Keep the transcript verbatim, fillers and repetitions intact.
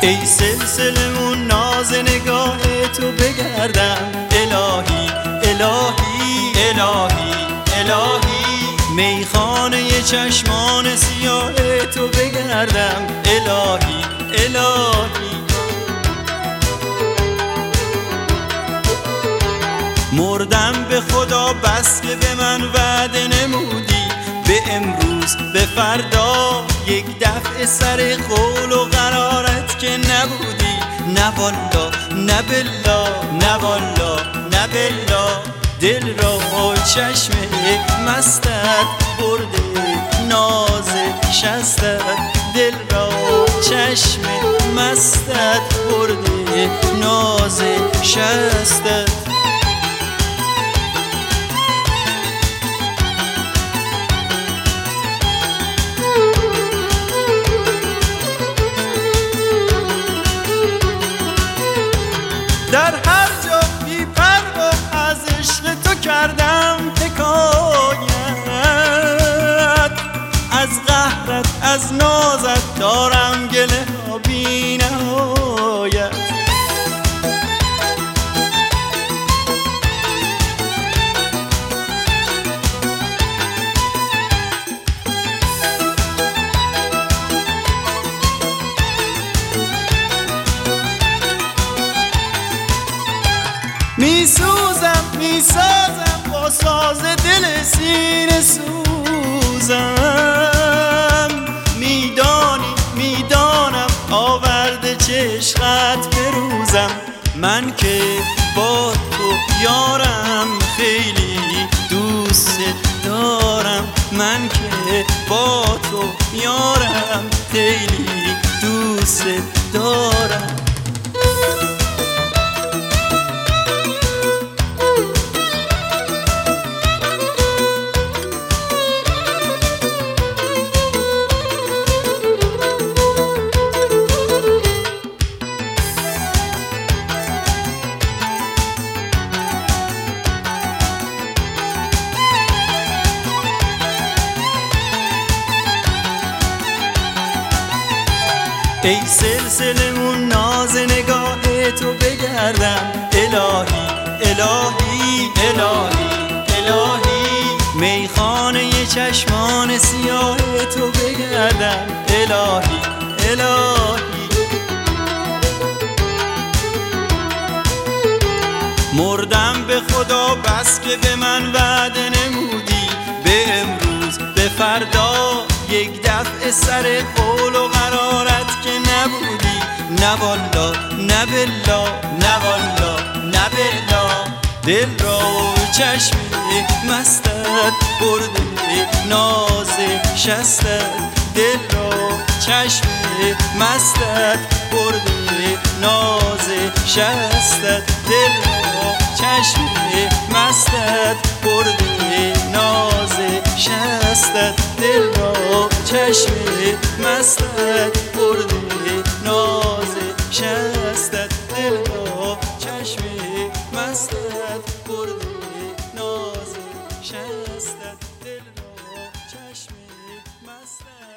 ای سلسلمون ناز نگاه تو بگردم الهی الهی الهی الهی میخانه چشمان سیاه تو بگردم الهی الهی مردم به خدا بس که به من وعده نمودی به امروز به فردا یک دفعه سر قول و قرارت که نبودی نه والا نه بلا نه والا نه بلا دل را چشم مستت برده ناز شستت دل را چشم مستت برده ناز شستت در هر جا بی پروا از عشق تو کردم حکایت از قهرت از نازت دارم گله ها بی نهایت می سوزم می سازم با ساز دل سینه سوزم میدانی میدانم آورده چشقت بروزم من که با تو یارم خیلی دوست دارم من که با تو یارم خیلی دوست دارم ای سلسلمون ناز نگاه تو بگردم الهی الهی الهی الهی میخانه چشمان سیاه تو بگردم الهی الهی مردم به خدا بس که به من وعده نمودی به امروز به فردا یک دفعه سر قول و قرارت که نبودی نه والا نه بلا نه والا نه بلا دل را چشم مستت برده ناز شستت دل را چشم مستت برده ناز شستت دل را چشم مستت برده ناز شستت دل را چشم مستت برده ناز شستت دل را چشم مستت برده ناز شستت دل را چشم مستت